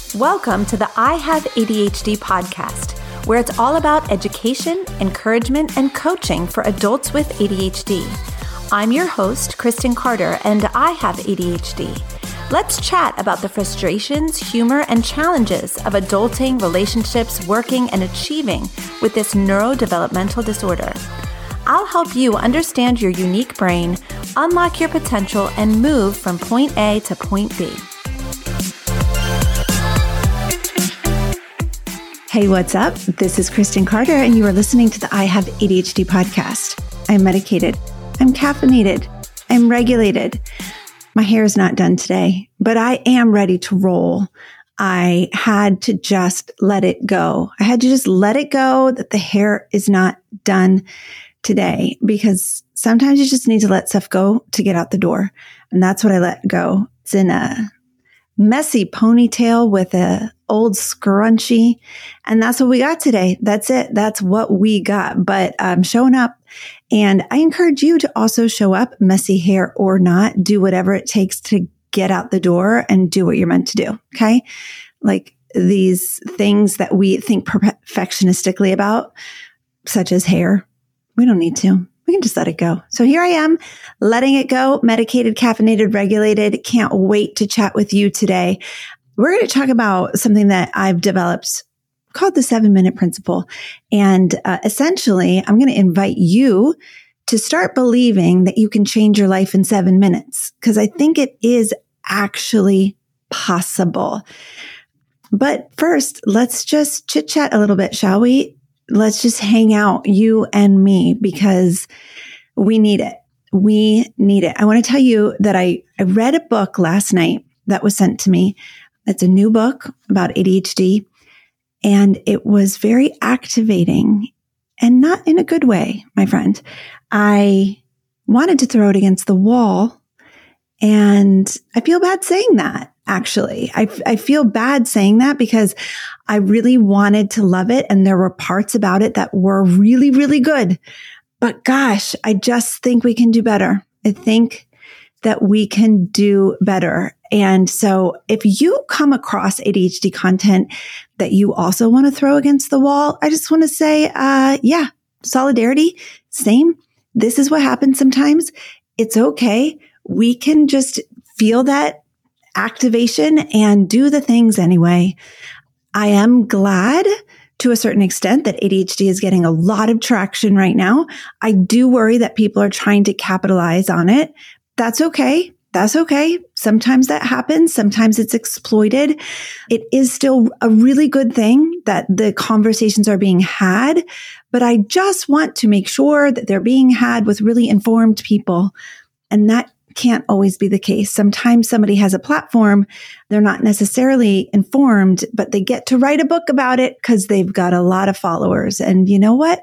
Welcome to the I Have ADHD podcast, where it's all about education, encouragement, and coaching for adults with ADHD. I'm your host, Kristen Carter, and I have ADHD. Let's chat about the frustrations, humor, and challenges of adulting, relationships, working, and achieving with this neurodevelopmental disorder. I'll help you understand your unique brain, unlock your potential, and move from point A to point B. Hey, what's up? This is Kristen Carter, and you are listening to the I Have ADHD podcast. I'm medicated. I'm caffeinated. I'm regulated. My hair is not done today, but I am ready to roll. I had to just let it go. I had to just let it go that the hair is not done today, because sometimes you just need to let stuff go to get out the door. And that's what I let go. It's in a messy ponytail with a old scrunchie. And that's what we got today. That's it. That's what we got. But I'm showing up, and I encourage you to also show up, messy hair or not. Do whatever it takes to get out the door and do what you're meant to do. Okay. Like these things that we think perfectionistically about, such as hair, we don't need to. We can just let it go. So here I am, letting it go, medicated, caffeinated, regulated. Can't wait to chat with you today. We're going to talk about something that I've developed called the 7-minute principle. And essentially, I'm going to invite you to start believing that you can change your life in 7 minutes, because I think it is actually possible. But first, let's just chit chat a little bit, shall we? Let's just hang out, you and me, because we need it. We need it. I want to tell you that I read a book last night that was sent to me. It's a new book about ADHD, and it was very activating, and not in a good way, my friend. I wanted to throw it against the wall, and I feel bad saying that. Actually, I feel bad saying that because I really wanted to love it. And there were parts about it that were really, really good. But gosh, I just think we can do better. I think that we can do better. And so if you come across ADHD content that you also want to throw against the wall, I just want to say, yeah, solidarity, same. This is what happens sometimes. It's okay. We can just feel that activation and do the things anyway. I am glad to a certain extent that ADHD is getting a lot of traction right now. I do worry that people are trying to capitalize on it. That's okay. That's okay. Sometimes that happens. Sometimes it's exploited. It is still a really good thing that the conversations are being had, but I just want to make sure that they're being had with really informed people. And that can't always be the case. Sometimes somebody has a platform, they're not necessarily informed, but they get to write a book about it because they've got a lot of followers. And you know what?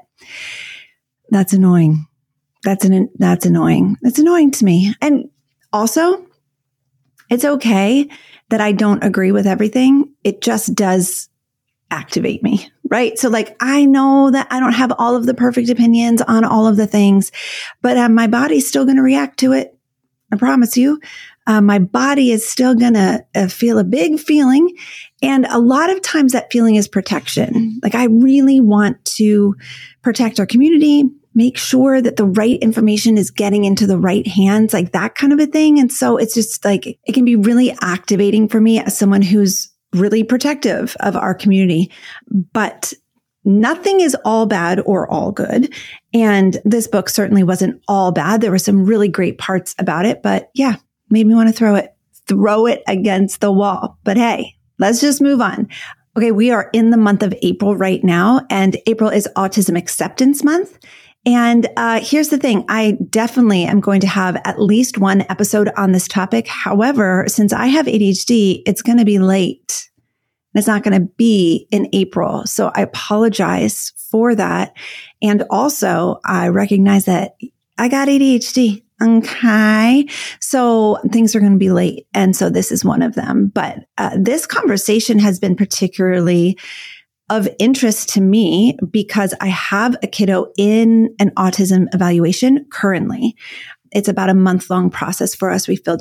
That's annoying. That's annoying. It's annoying to me. And also, it's okay that I don't agree with everything. It just does activate me, right? So like, I know that I don't have all of the perfect opinions on all of the things, but my body's still going to react to it. I promise you, my body is still going to feel a big feeling. And a lot of times that feeling is protection. Like I really want to protect our community, make sure that the right information is getting into the right hands, like that kind of a thing. And so it's just like, it can be really activating for me as someone who's really protective of our community. But nothing is all bad or all good. And this book certainly wasn't all bad. There were some really great parts about it, but yeah, made me want to throw it against the wall. But hey, let's just move on. Okay. We are in the month of April right now, and April is Autism Acceptance Month. And here's the thing. I definitely am going to have at least one episode on this topic. However, since I have ADHD, it's going to be late. It's not going to be in April. So I apologize for that. And also, I recognize that I got ADHD. Okay. So things are going to be late. And so this is one of them. But this conversation has been particularly of interest to me because I have a kiddo in an autism evaluation currently. It's about a month-long process for us. We filled out a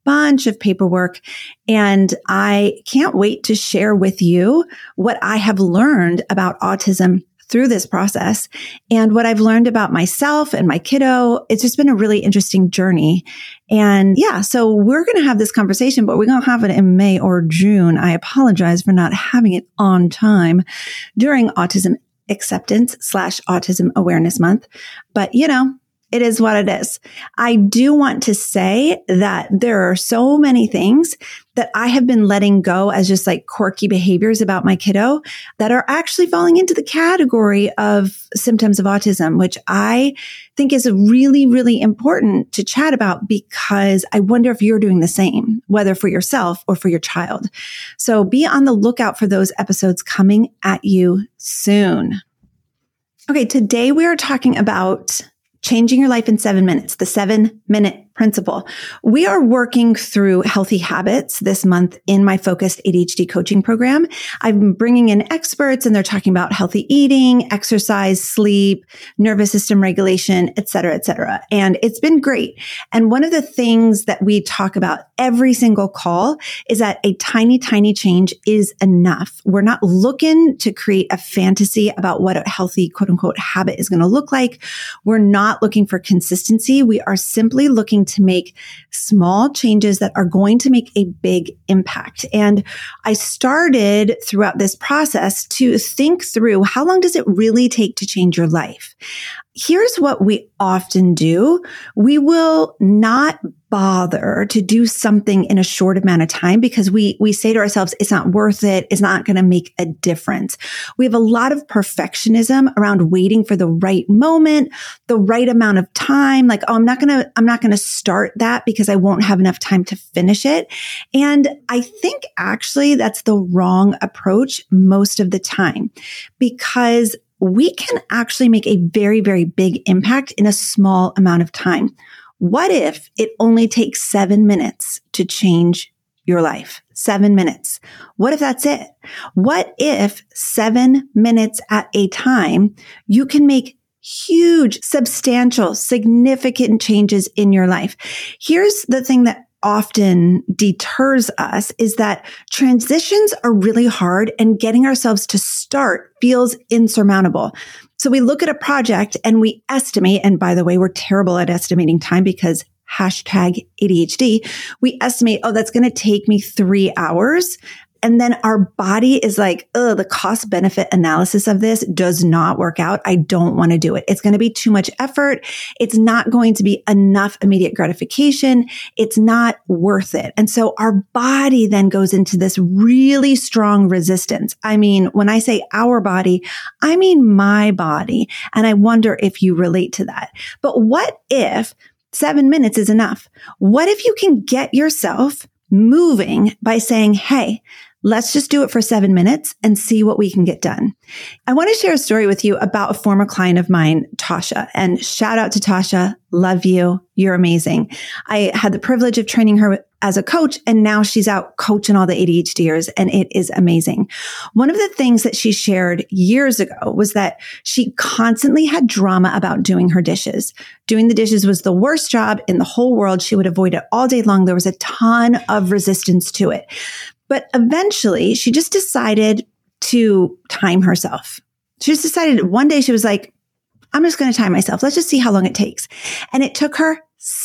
bunch of paperwork, and I can't wait to share with you what I have learned about autism through this process and what I've learned about myself and my kiddo. It's just been a really interesting journey. And yeah, so we're going to have this conversation, but we're going to have it in May or June. I apologize for not having it on time during Autism Acceptance / Autism Awareness Month. But it is what it is. I do want to say that there are so many things that I have been letting go as just like quirky behaviors about my kiddo that are actually falling into the category of symptoms of autism, which I think is really, really important to chat about because I wonder if you're doing the same, whether for yourself or for your child. So be on the lookout for those episodes coming at you soon. Okay, today we are talking about changing your life in 7 minutes, the 7-minute principle. We are working through healthy habits this month in my focused ADHD coaching program. I've been bringing in experts and they're talking about healthy eating, exercise, sleep, nervous system regulation, et cetera, et cetera. And it's been great. And one of the things that we talk about every single call is that a tiny, tiny change is enough. We're not looking to create a fantasy about what a healthy quote unquote habit is going to look like. We're not looking for consistency. We are simply looking to make small changes that are going to make a big impact. And I started throughout this process to think through how long does it really take to change your life? Here's what we often do. We will not bother to do something in a short amount of time because we say to ourselves, it's not worth it. It's not going to make a difference. We have a lot of perfectionism around waiting for the right moment, the right amount of time. Like, oh, I'm not going to start that because I won't have enough time to finish it. And I think actually that's the wrong approach most of the time because we can actually make a very, very big impact in a small amount of time. What if it only takes 7 minutes to change your life? 7 minutes. What if that's it? What if 7 minutes at a time, you can make huge, substantial, significant changes in your life? Here's the thing that often deters us is that transitions are really hard and getting ourselves to start feels insurmountable. So we look at a project and we estimate, and by the way, we're terrible at estimating time because #ADHD, we estimate, oh, that's going to take me 3 hours. And then our body is like, oh, the cost benefit analysis of this does not work out. I don't want to do it. It's going to be too much effort. It's not going to be enough immediate gratification. It's not worth it. And so our body then goes into this really strong resistance. I mean, when I say our body, I mean my body. And I wonder if you relate to that. But what if 7 minutes is enough? What if you can get yourself moving by saying, hey, let's just do it for 7 minutes and see what we can get done. I want to share a story with you about a former client of mine, Tasha, and shout out to Tasha. Love you. You're amazing. I had the privilege of training her as a coach, and now she's out coaching all the ADHDers, and it is amazing. One of the things that she shared years ago was that she constantly had drama about doing her dishes. Doing the dishes was the worst job in the whole world. She would avoid it all day long. There was a ton of resistance to it. But eventually, she just decided to time herself. She just decided one day, she was like, I'm just going to time myself. Let's just see how long it takes. And it took her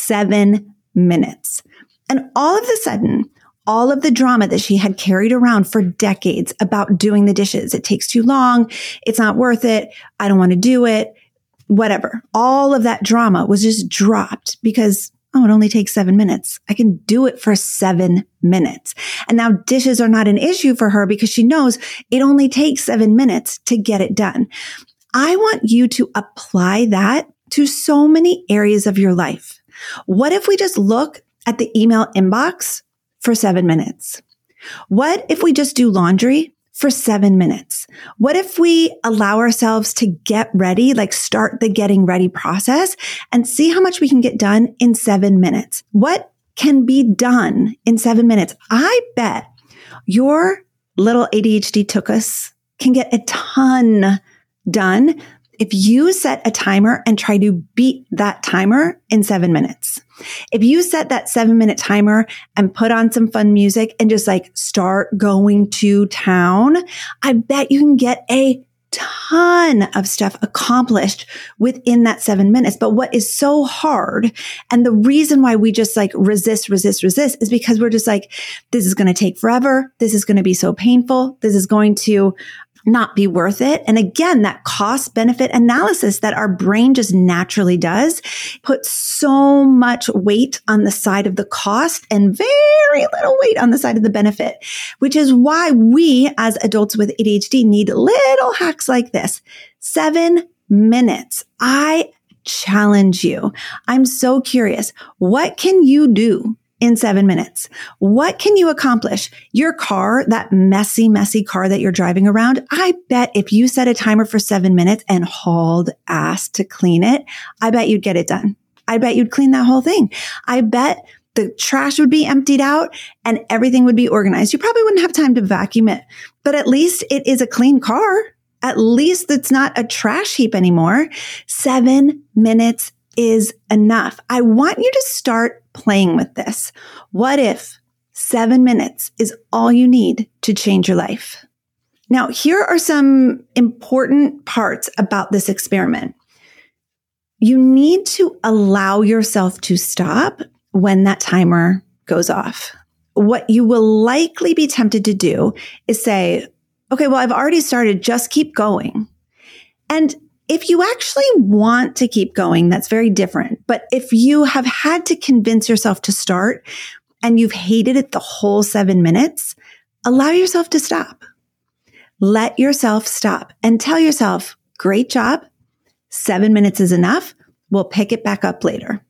7 minutes. And all of a sudden, all of the drama that she had carried around for decades about doing the dishes, it takes too long, it's not worth it, I don't want to do it, whatever. All of that drama was just dropped because, oh, it only takes 7 minutes. I can do it for 7 minutes. And now dishes are not an issue for her because she knows it only takes 7 minutes to get it done. I want you to apply that to so many areas of your life. What if we just look at the email inbox for 7 minutes? What if we just do laundry for 7 minutes? What if we allow ourselves to get ready, like start the getting ready process and see how much we can get done in 7 minutes? What can be done in 7 minutes? I bet your little ADHD tookus can get a ton done if you set a timer and try to beat that timer in 7 minutes, if you set that 7-minute timer and put on some fun music and just like start going to town, I bet you can get a ton of stuff accomplished within that 7 minutes. But what is so hard, and the reason why we just like resist is because we're just like, this is going to take forever. This is going to be so painful. This is going to not be worth it. And again, that cost benefit analysis that our brain just naturally does puts so much weight on the side of the cost and very little weight on the side of the benefit, which is why we as adults with ADHD need little hacks like this. 7 minutes. I challenge you. I'm so curious. What can you do in 7 minutes? What can you accomplish? Your car, that messy car that you're driving around, I bet if you set a timer for 7 minutes and hauled ass to clean it, I bet you'd get it done. I bet you'd clean that whole thing. I bet the trash would be emptied out and everything would be organized. You probably wouldn't have time to vacuum it, but at least it is a clean car. At least it's not a trash heap anymore. 7 minutes is enough. I want you to start playing with this. What if 7 minutes is all you need to change your life? Now, here are some important parts about this experiment. You need to allow yourself to stop when that timer goes off. What you will likely be tempted to do is say, okay, well, I've already started, just keep going. And if you actually want to keep going, that's very different. But if you have had to convince yourself to start and you've hated it the whole 7 minutes, allow yourself to stop. Let yourself stop and tell yourself, great job. 7 minutes is enough. We'll pick it back up later.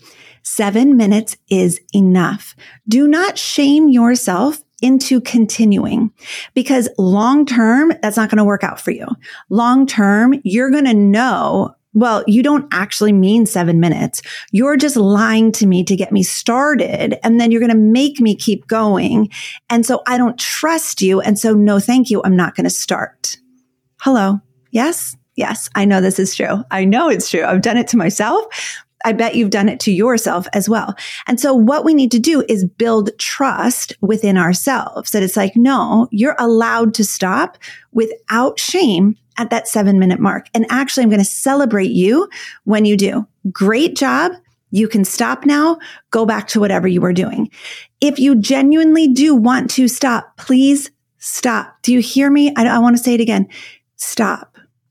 7 minutes is enough. Do not shame yourself into continuing, because long term, that's not going to work out for you. Long term, you're going to know, well, you don't actually mean 7 minutes. You're just lying to me to get me started. And then you're going to make me keep going. And so I don't trust you. And so no, thank you. I'm not going to start. Hello. Yes. Yes. I know this is true. I know it's true. I've done it to myself. I bet you've done it to yourself as well. And so what we need to do is build trust within ourselves that it's like, no, you're allowed to stop without shame at that 7 minute mark. And actually, I'm going to celebrate you when you do. Great job. You can stop now. Go back to whatever you were doing. If you genuinely do want to stop, please stop. Do you hear me? I want to say it again. Stop.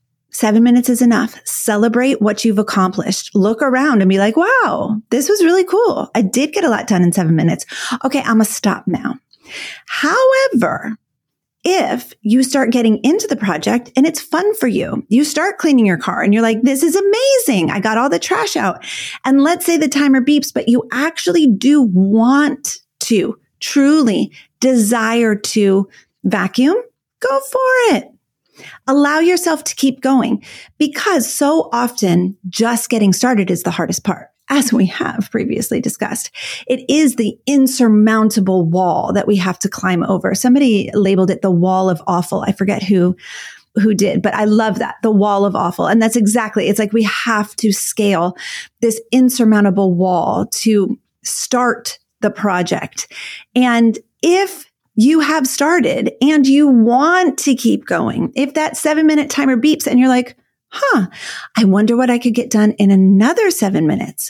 7 minutes is enough. Celebrate what you've accomplished. Look around and be like, wow, this was really cool. I did get a lot done in 7 minutes. Okay, I'm going to stop now. However, if you start getting into the project and it's fun for you, you start cleaning your car and you're like, this is amazing. I got all the trash out. And let's say the timer beeps, but you actually do want to, truly desire to vacuum, go for it. Allow yourself to keep going, because so often just getting started is the hardest part. As we have previously discussed, it is the insurmountable wall that we have to climb over. Somebody labeled it the wall of awful. I forget who did, but I love that, the wall of awful. And that's exactly, it's like we have to scale this insurmountable wall to start the project. And if you have started and you want to keep going, if that 7 minute timer beeps and you're like, I wonder what I could get done in another 7 minutes,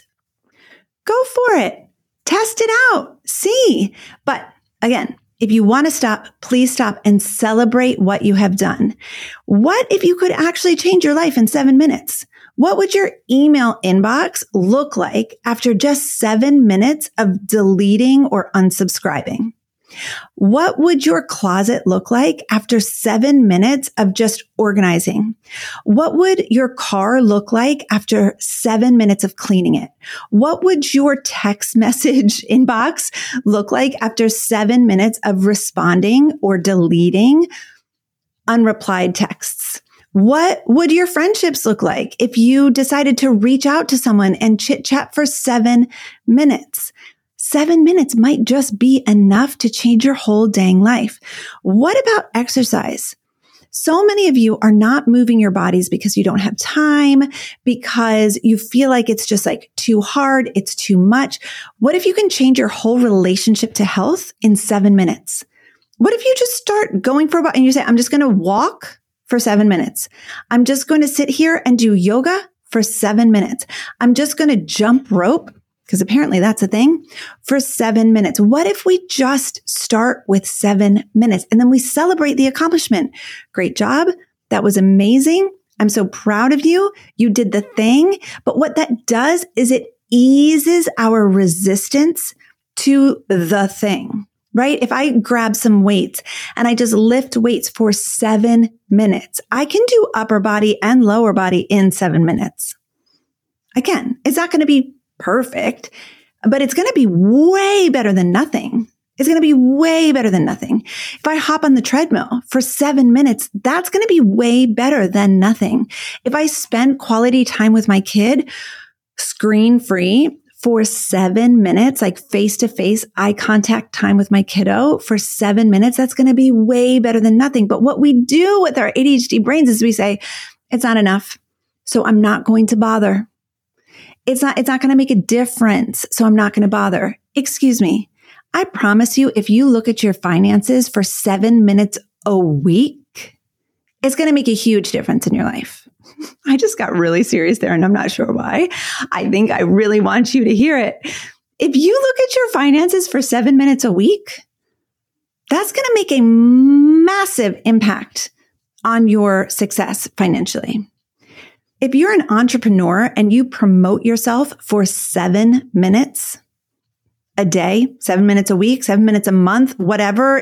go for it. Test it out. See. But again, if you want to stop, please stop and celebrate what you have done. What if you could actually change your life in 7 minutes? What would your email inbox look like after just 7 minutes of deleting or unsubscribing? What would your closet look like after 7 minutes of just organizing? What would your car look like after 7 minutes of cleaning it? What would your text message inbox look like after 7 minutes of responding or deleting unreplied texts? What would your friendships look like if you decided to reach out to someone and chit chat for 7 minutes? 7 minutes might just be enough to change your whole dang life. What about exercise? So many of you are not moving your bodies because you don't have time, because you feel like it's just like too hard, it's too much. What if you can change your whole relationship to health in 7 minutes? What if you just start going for a walk and you say, I'm just going to walk for 7 minutes. I'm just going to sit here and do yoga for 7 minutes. I'm just going to jump rope, because apparently that's a thing, for 7 minutes. What if we just start with 7 minutes and then we celebrate the accomplishment? Great job. That was amazing. I'm so proud of you. You did the thing. But what that does is it eases our resistance to the thing, right? If I grab some weights and I just lift weights for 7 minutes, I can do upper body and lower body in 7 minutes. I can. It's not going to be perfect, but it's going to be way better than nothing. It's going to be way better than nothing. If I hop on the treadmill for 7 minutes, that's going to be way better than nothing. If I spend quality time with my kid, screen free, for 7 minutes, like face-to-face eye contact time with my kiddo for 7 minutes, that's going to be way better than nothing. But what we do with our ADHD brains is we say, it's not enough, so I'm not going to bother. It's not going to make a difference, so I'm not going to bother. Excuse me. I promise you, if you look at your finances for 7 minutes a week, it's going to make a huge difference in your life. I just got really serious there, and I'm not sure why. I think I really want you to hear it. If you look at your finances for 7 minutes a week, that's going to make a massive impact on your success financially. If you're an entrepreneur and you promote yourself for 7 minutes a day, 7 minutes a week, 7 minutes a month, whatever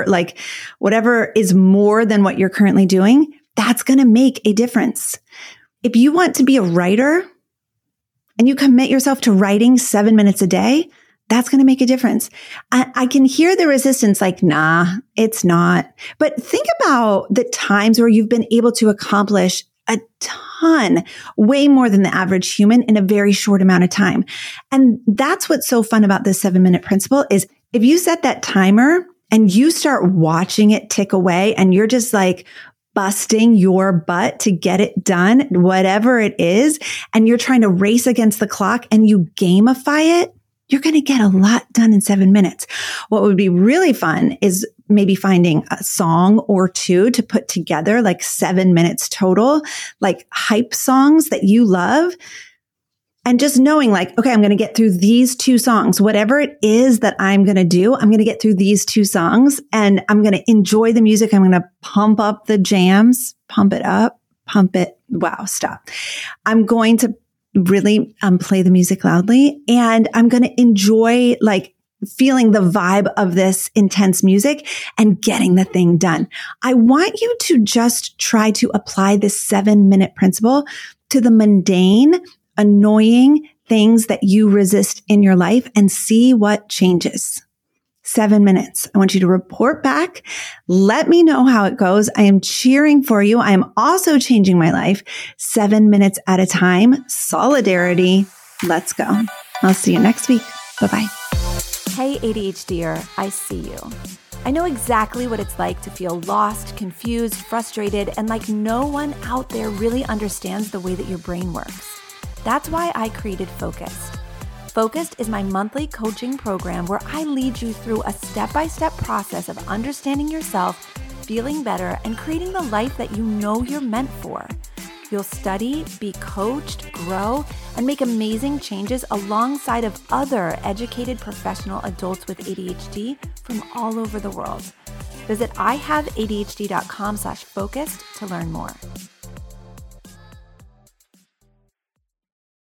is more than what you're currently doing, that's going to make a difference. If you want to be a writer and you commit yourself to writing 7 minutes a day, that's going to make a difference. I can hear the resistance like, nah, it's not. But think about the times where you've been able to accomplish a ton, way more than the average human in a very short amount of time. And that's what's so fun about this 7-minute principle is if you set that timer and you start watching it tick away and you're just like busting your butt to get it done, whatever it is, and you're trying to race against the clock and you gamify it, you're going to get a lot done in 7 minutes. What would be really fun is maybe finding a song or two to put together, like 7 minutes total, like hype songs that you love. And just knowing like, okay, I'm going to get through these 2 songs, whatever it is that I'm going to do, I'm going to get through these 2 songs and I'm going to enjoy the music. I'm going to pump up the jams, pump it up, pump it. Wow, stop. I'm going to really play the music loudly and I'm going to enjoy like feeling the vibe of this intense music and getting the thing done. I want you to just try to apply this 7-minute principle to the mundane, annoying things that you resist in your life and see what changes. 7 minutes. I want you to report back. Let me know how it goes. I am cheering for you. I am also changing my life 7 minutes at a time. Solidarity. Let's go. I'll see you next week. Bye-bye. Hey, ADHDer, I see you. I know exactly what it's like to feel lost, confused, frustrated, and like no one out there really understands the way that your brain works. That's why I created Focused. Focused is my monthly coaching program where I lead you through a step-by-step process of understanding yourself, feeling better, and creating the life that you know you're meant for. You'll study, be coached, grow, and make amazing changes alongside of other educated professional adults with ADHD from all over the world. Visit IHaveADHD.com/focused to learn more.